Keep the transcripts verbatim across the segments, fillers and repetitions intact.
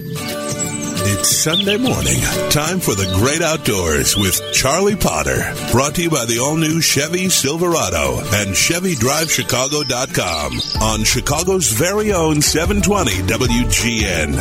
It's Sunday morning. Time for the great outdoors with Charlie Potter. Brought to you by the all-new Chevy Silverado and Chevy Drive Chicago dot com on Chicago's very own seven twenty W G N.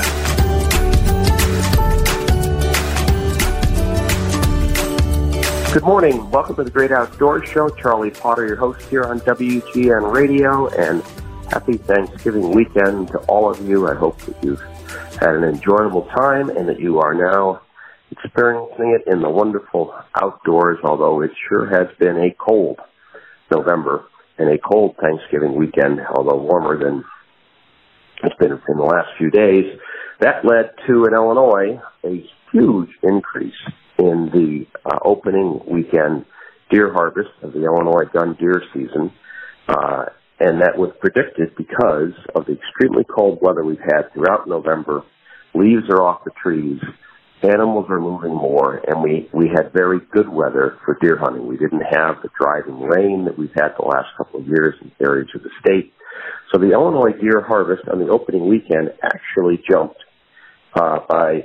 Good morning. Welcome to the Great Outdoors Show. Charlie Potter, your host here on W G N Radio, and happy Thanksgiving weekend to all of you. I hope that you've had an enjoyable time and that you are now experiencing it in the wonderful outdoors, although it sure has been a cold November and a cold Thanksgiving weekend, although warmer than it's been in the last few days. That led to, in Illinois, a huge increase in the uh, opening weekend deer harvest of the Illinois gun deer season, uh, and that was predicted because of the extremely cold weather we've had throughout November. Leaves are off the trees, animals are moving more, and we, we had very good weather for deer hunting. We didn't have the driving rain that we've had the last couple of years in areas of the state. So the Illinois deer harvest on the opening weekend actually jumped uh, by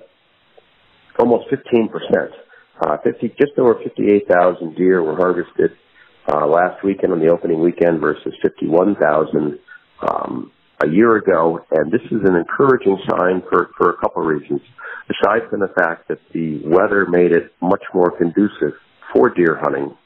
almost fifteen percent. Uh, fifty, just over fifty-eight thousand deer were harvested uh, last weekend on the opening weekend versus fifty-one thousand um, a year ago. And this is an encouraging sign for, for a couple of reasons. Aside from the fact that the weather made it much more conducive for deer hunting,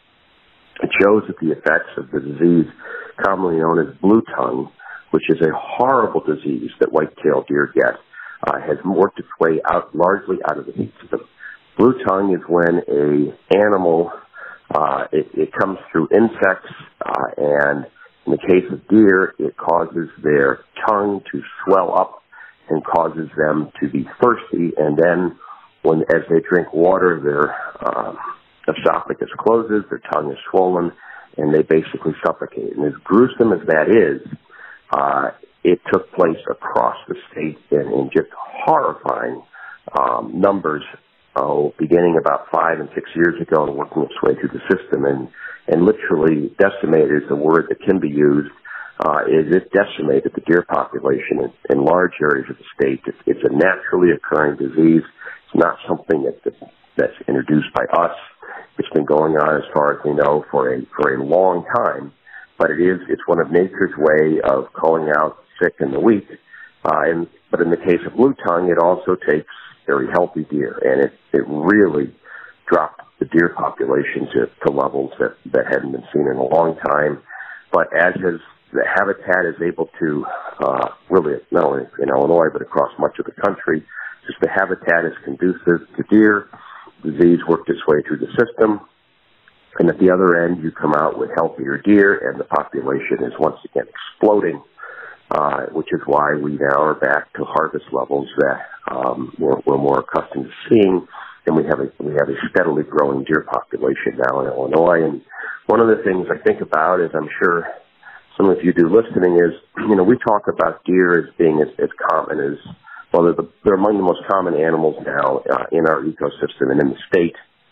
it shows that the effects of the disease commonly known as blue tongue, which is a horrible disease that white-tailed deer get, uh, has worked its way out largely out of the system. Blue tongue is when a animal, uh, it, it comes through insects, uh, and in the case of deer, it causes their tongue to swell up and causes them to be thirsty, and then when, as they drink water, their uh, esophagus closes, their tongue is swollen, and they basically suffocate. And as gruesome as that is, uh, it took place across the state in, in just horrifying um, numbers. Oh, beginning about five and six years ago and working its way through the system, and, and literally decimated is the word that can be used, uh, is it decimated the deer population in, in large areas of the state. It's, it's a naturally occurring disease. It's not something that, that that's introduced by us. It's been going on, as far as we know, for a for a long time, but it is it's one of nature's way of calling out sick and the weak. Uh, and but in the case of blue tongue, it also takes very healthy deer, and it, it really dropped the deer population to, to levels that, that hadn't been seen in a long time. But as has, the habitat is able to, uh, really, not only in Illinois, but across much of the country, just the habitat is conducive to deer. Disease worked its way through the system, and at the other end, you come out with healthier deer, and the population is once again exploding. Uh, which is why we now are back to harvest levels that um, we're, we're more accustomed to seeing, and we have a we have a steadily growing deer population now in Illinois. And one of the things I think about, as I'm sure some of you do listening, is you know we talk about deer as being as, as common as well. They're, the, they're among the most common animals now uh, in our ecosystem and in the state.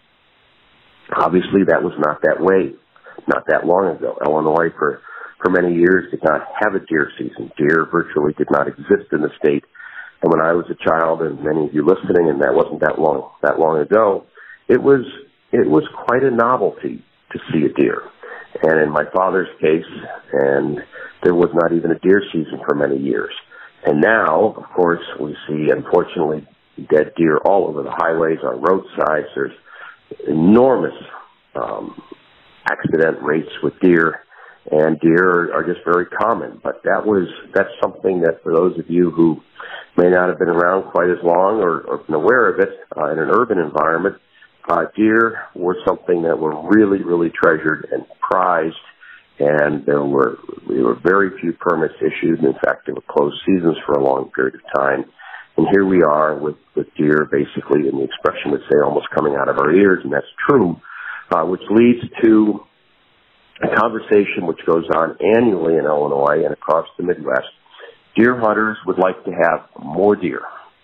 Obviously, that was not that way not that long ago. Illinois for For many years did not have a deer season. Deer virtually did not exist in the state. And when I was a child, and many of you listening, and that wasn't that long that long ago, it was it was quite a novelty to see a deer. And in my father's case, and there was not even a deer season for many years. And now, of course, we see, unfortunately, dead deer all over the highways, on roadsides. There's enormous um, accident rates with deer. And deer are just very common. But that was that's something that for those of you who may not have been around quite as long or, or been aware of it uh, in an urban environment, uh, deer were something that were really, really treasured and prized. And there were there were very few permits issued. In fact, there were closed seasons for a long period of time. And here we are with, with deer basically, in the expression would say, almost coming out of our ears, and that's true, uh, which leads to a conversation which goes on annually in Illinois and across the Midwest. Deer hunters would like to have more deer.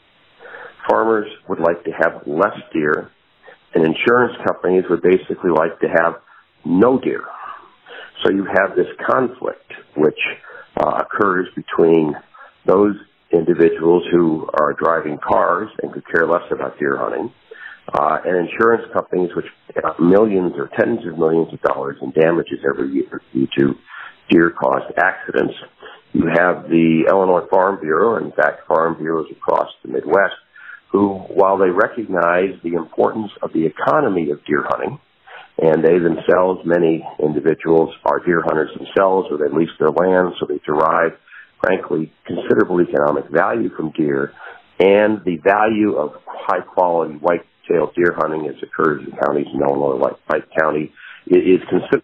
Farmers would like to have less deer. And insurance companies would basically like to have no deer. So you have this conflict which uh, occurs between those individuals who are driving cars and could care less about deer hunting, uh, and insurance companies which pay out millions or tens of millions of dollars in damages every year due to deer-caused accidents. You have the Illinois Farm Bureau, and in fact farm bureaus across the Midwest, who, while they recognize the importance of the economy of deer hunting, and they themselves, many individuals are deer hunters themselves, or they lease their land, so they derive, frankly, considerable economic value from deer, and the value of high-quality white-tailed deer hunting as occurs in counties in Illinois, like Pike County, is considered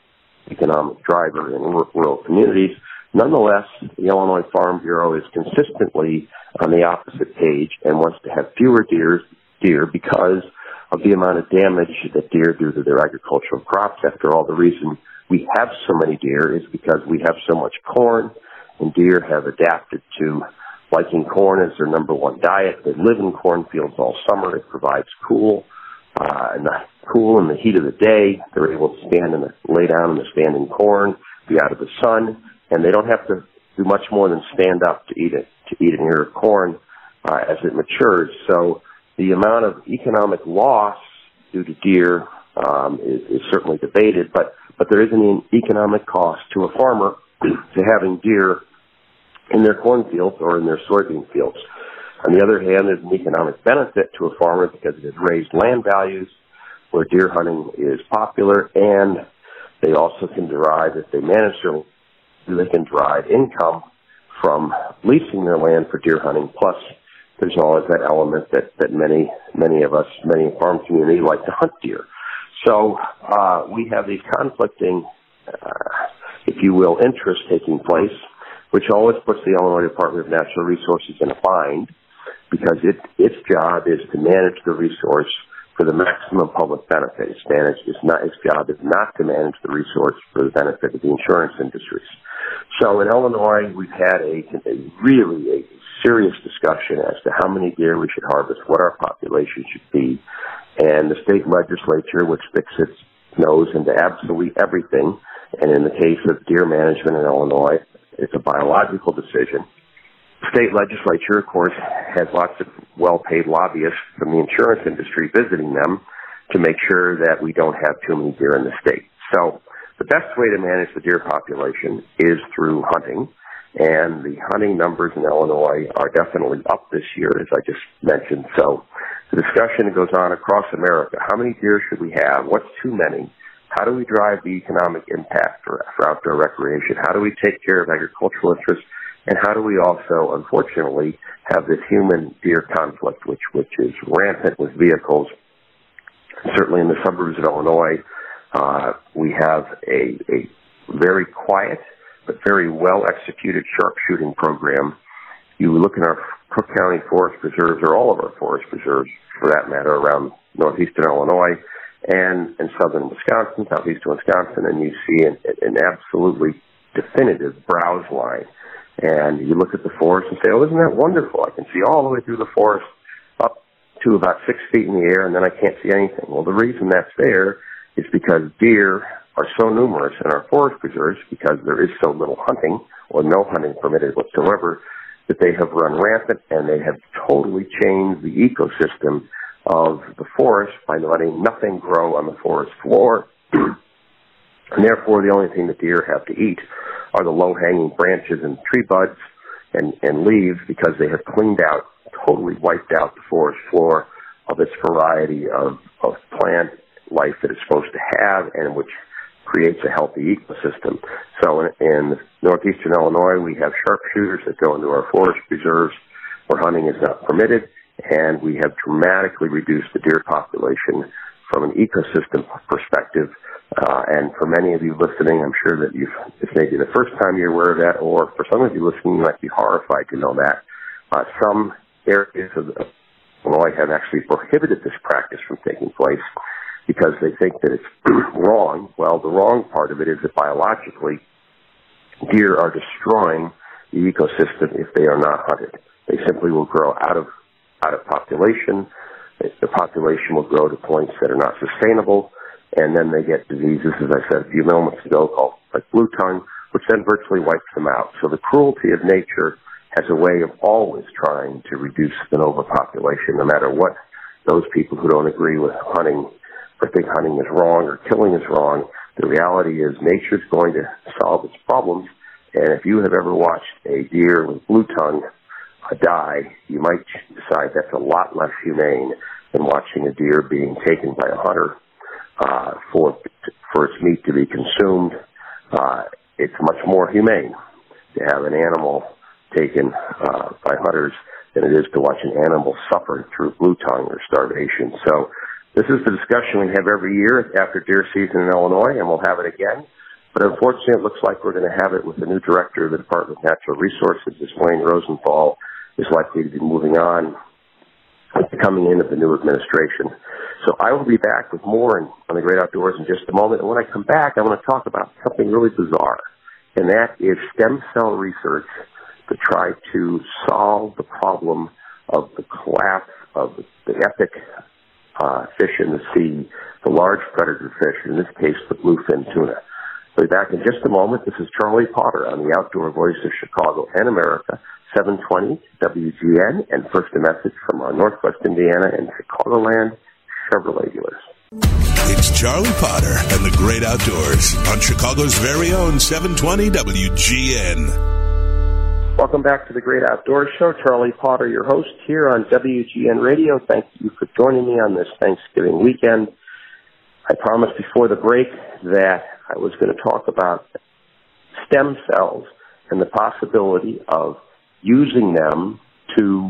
an economic driver in rural communities. Nonetheless, the Illinois Farm Bureau is consistently on the opposite page and wants to have fewer deer, deer because of the amount of damage that deer do to their agricultural crops. After all, the reason we have so many deer is because we have so much corn, and deer have adapted to liking corn as their number one diet. They live in cornfields all summer. It provides cool, uh, and the cool in the heat of the day. They're able to stand in the, lay down in the standing corn, be out of the sun, and they don't have to do much more than stand up to eat it, to eat an ear of corn uh, as it matures. So the amount of economic loss due to deer um, is, is certainly debated, but, but there isn't an economic cost to a farmer to having deer in their cornfields or in their soybean fields. On the other hand, there's an economic benefit to a farmer because it has raised land values where deer hunting is popular, and they also can derive, if they manage their they can derive income from leasing their land for deer hunting. Plus, there's always that element that, that many, many of us, many farm community like to hunt deer. So uh, we have these conflicting, uh, if you will, interests taking place, which always puts the Illinois Department of Natural Resources in a bind because it, its job is to manage the resource for the maximum public benefit. Its, manage, its, not, its job is not to manage the resource for the benefit of the insurance industries. So in Illinois, we've had a, a really a serious discussion as to how many deer we should harvest, what our population should be, and the state legislature, which sticks its nose into absolutely everything, and in the case of deer management in Illinois, it's a biological decision. The state legislature, of course, has lots of well-paid lobbyists from the insurance industry visiting them to make sure that we don't have too many deer in the state. So the best way to manage the deer population is through hunting, and the hunting numbers in Illinois are definitely up this year, as I just mentioned. So the discussion goes on across America. How many deer should we have? What's too many? How do we drive the economic impact for, for outdoor recreation? How do we take care of agricultural interests? And how do we also, unfortunately, have this human-deer conflict, which, which is rampant with vehicles? Certainly in the suburbs of Illinois, Uh, we have a, a very quiet but very well-executed sharpshooting program. You look in our Cook County forest preserves, or all of our forest preserves, for that matter, around northeastern Illinois and, and southern Wisconsin, southeastern Wisconsin, and you see an, an absolutely definitive browse line. And you look at the forest and say, oh, isn't that wonderful? I can see all the way through the forest up to about six feet in the air, and then I can't see anything. Well, the reason that's there is because deer are so numerous in our forest preserves, because there is so little hunting, or no hunting permitted whatsoever, that they have run rampant, and they have totally changed the ecosystem of the forest by letting nothing grow on the forest floor. And therefore, the only thing that deer have to eat are the low-hanging branches and tree buds and, and leaves, because they have cleaned out, totally wiped out the forest floor of its variety of, of plant life that it's supposed to have, and which creates a healthy ecosystem. So in, in northeastern Illinois, we have sharpshooters that go into our forest preserves where hunting is not permitted, and we have dramatically reduced the deer population from an ecosystem perspective. Uh, and for many of you listening, I'm sure that you've, this may be the first time you're aware of that, or for some of you listening, you might be horrified to know that. Uh, some areas of Illinois have actually prohibited this practice from taking place, because they think that it's wrong. Well, the wrong part of it is that biologically, deer are destroying the ecosystem if they are not hunted. They simply will grow out of out of population. The population will grow to points that are not sustainable, and then they get diseases, as I said a few moments ago, called like blue tongue, which then virtually wipes them out. So the cruelty of nature has a way of always trying to reduce an overpopulation, no matter what those people who don't agree with hunting or think hunting is wrong or killing is wrong. The reality is nature's going to solve its problems, and if you have ever watched a deer with blue tongue die, you might decide that's a lot less humane than watching a deer being taken by a hunter uh, for for its meat to be consumed. Uh, it's much more humane to have an animal taken uh, by hunters than it is to watch an animal suffer through blue tongue or starvation. So this is the discussion we have every year after deer season in Illinois, and we'll have it again. But unfortunately, it looks like we're going to have it with the new director of the Department of Natural Resources, this Wayne Rosenthal, is likely to be moving on with the coming in of the new administration. So I will be back with more on, on the Great Outdoors in just a moment. And when I come back, I want to talk about something really bizarre, and that is stem cell research to try to solve the problem of the collapse of the epic uh, fish in the sea, the large predator fish, in this case the bluefin tuna. I'll be back in just a moment. This is Charlie Potter on the Outdoor Voice of Chicago and America, seven twenty W G N, and first a message from our Northwest Indiana and Chicagoland Chevrolet dealers. It's Charlie Potter and the Great Outdoors on Chicago's very own seven twenty W G N. Welcome back to the Great Outdoors Show. Charlie Potter, your host here on W G N Radio. Thank you for joining me on this Thanksgiving weekend. I promised before the break that I was going to talk about stem cells and the possibility of using them to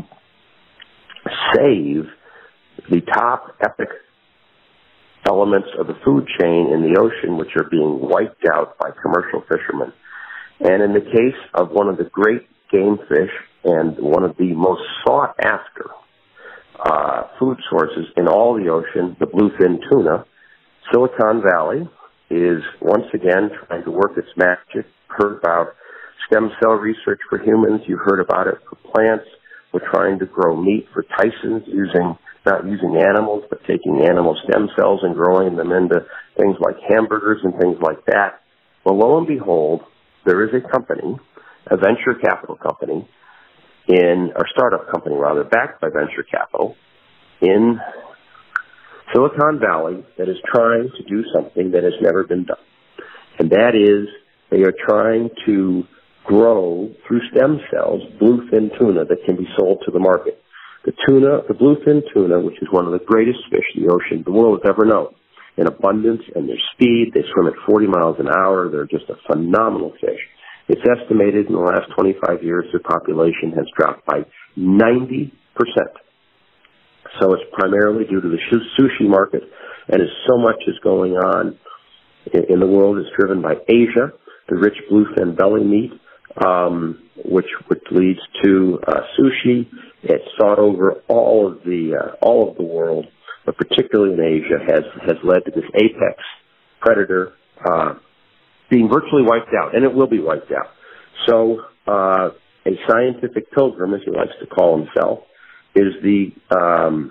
save the top epic elements of the food chain in the ocean, which are being wiped out by commercial fishermen. And in the case of one of the great game fish and one of the most sought-after uh, food sources in all the ocean, the bluefin tuna, Silicon Valley is once again trying to work its magic. Heard about stem cell research for humans. You heard about it for plants. We're trying to grow meat for Tyson's using, not using animals, but taking animal stem cells and growing them into things like hamburgers and things like that. Well, lo and behold, there is a company, a venture capital company, in, or startup company rather, backed by venture capital in Silicon Valley that is trying to do something that has never been done. And that is they are trying to grow through stem cells bluefin tuna that can be sold to the market. The tuna, the bluefin tuna, which is one of the greatest fish the ocean, the world has ever known, in abundance and their speed. They swim at forty miles an hour. They're just a phenomenal fish. It's estimated in the last twenty-five years their population has dropped by ninety percent. So it's primarily due to the sushi market, and as so much is going on in the world is driven by Asia, the rich bluefin belly meat, um, which which leads to uh, sushi. It's sought over all of the uh, all of the world, but particularly in Asia, has has led to this apex predator uh, being virtually wiped out, and it will be wiped out. So uh, a scientific pilgrim, as he likes to call himself, is the um,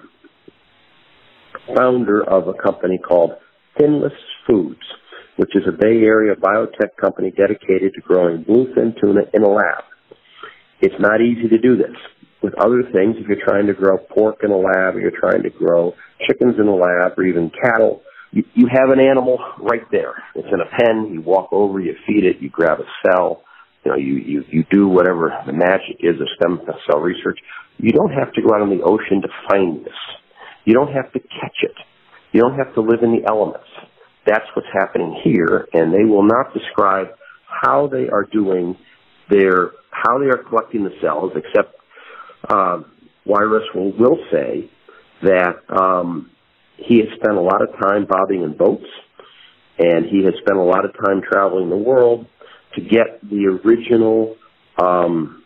founder of a company called Finless Foods, which is a Bay Area biotech company dedicated to growing bluefin tuna in a lab. It's not easy to do this. With other things, if you're trying to grow pork in a lab, or you're trying to grow chickens in a lab, or even cattle, you, you have an animal right there. It's in a pen. You walk over, you feed it, you grab a cell. You know, you, you, you do whatever the magic is of stem cell research. You don't have to go out in the ocean to find this. You don't have to catch it. You don't have to live in the elements. That's what's happening here, and they will not describe how they are doing their, how they are collecting the cells, except um, Wyris will, will say that um, he has spent a lot of time bobbing in boats, and he has spent a lot of time traveling the world to get the original um,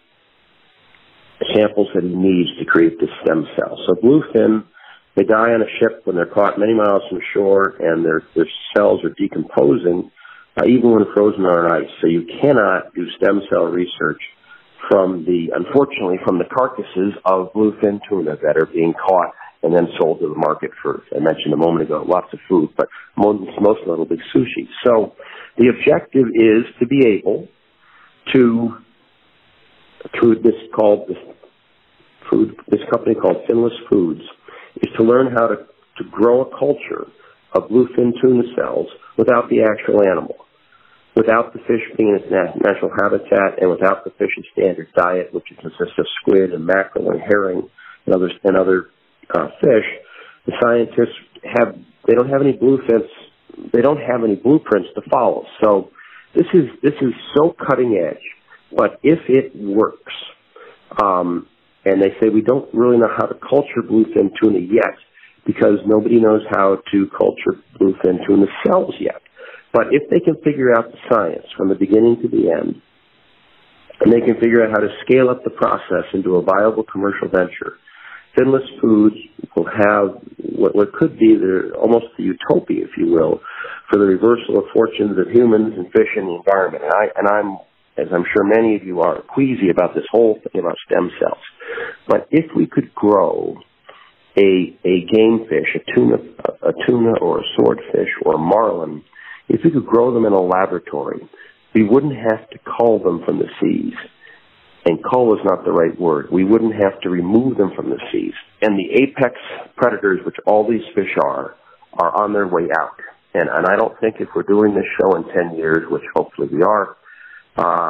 samples that he needs to create this stem cell. So bluefin, they die on a ship when they're caught many miles from shore, and their, their cells are decomposing uh, even when frozen on ice. So you cannot do stem cell research from the, unfortunately, from the carcasses of bluefin tuna that are being caught and then sold to the market for, I mentioned a moment ago, lots of food, but most, most notably sushi. So the objective is to be able to through this called this food this company called Finless Foods is to learn how to, to grow a culture of bluefin tuna cells without the actual animal, without the fish being in its natural habitat, and without the fish's standard diet, which consists of squid and mackerel and herring and other and other uh, fish. The scientists have they don't have any bluefins. They don't have any blueprints to follow. So this is this is so cutting edge. But if it works, um, and they say we don't really know how to culture bluefin tuna yet because nobody knows how to culture bluefin tuna cells yet. But if they can figure out the science from the beginning to the end, and they can figure out how to scale up the process into a viable commercial venture, Finless Foods will have what, what could be the, almost the utopia, if you will, for the reversal of fortunes of humans and fish in the environment. And, I, and I'm, as I'm sure many of you are, queasy about this whole thing about stem cells. But if we could grow a, a game fish, a tuna, a tuna or a swordfish or a marlin, if we could grow them in a laboratory, we wouldn't have to cull them from the seas. And cull is not the right word. We wouldn't have to remove them from the seas. And the apex predators, which all these fish are, are on their way out. And, and I don't think if we're doing this show in ten years, which hopefully we are, uh,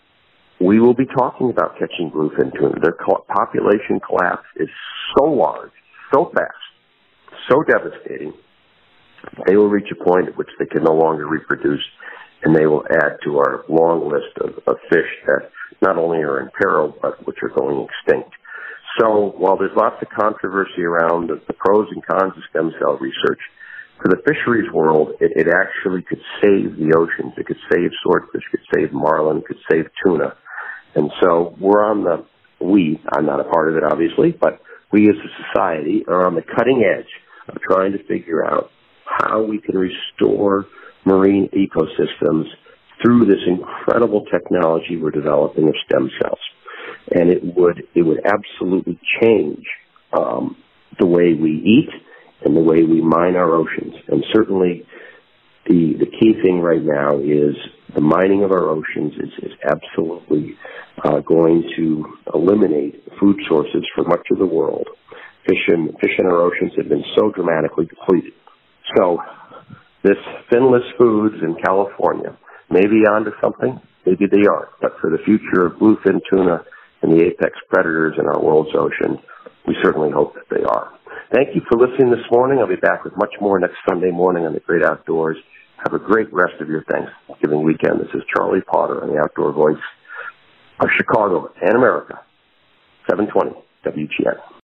we will be talking about catching bluefin tuna. Their co- population collapse is so large, so fast, so devastating, they will reach a point at which they can no longer reproduce, and they will add to our long list of, of fish that not only are in peril, but which are going extinct. So while there's lots of controversy around the, the pros and cons of stem cell research, for the fisheries world, it, it actually could save the oceans. It could save swordfish, could save marlin, could save tuna. And so we're on the, we, I'm not a part of it obviously, but we as a society are on the cutting edge of trying to figure out how we can restore marine ecosystems through this incredible technology we're developing of stem cells. And it would it would absolutely change um, the way we eat and the way we mine our oceans. And certainly the the key thing right now is the mining of our oceans is, is absolutely uh, going to eliminate food sources for much of the world. Fish in, fish in our oceans have been so dramatically depleted. So this Finless Foods in California may be onto something, maybe they aren't, but for the future of bluefin tuna and the apex predators in our world's ocean, we certainly hope that they are. Thank you for listening this morning. I'll be back with much more next Sunday morning on the Great Outdoors. Have a great rest of your Thanksgiving weekend. This is Charlie Potter on the Outdoor Voice of Chicago and America, seven twenty W G N.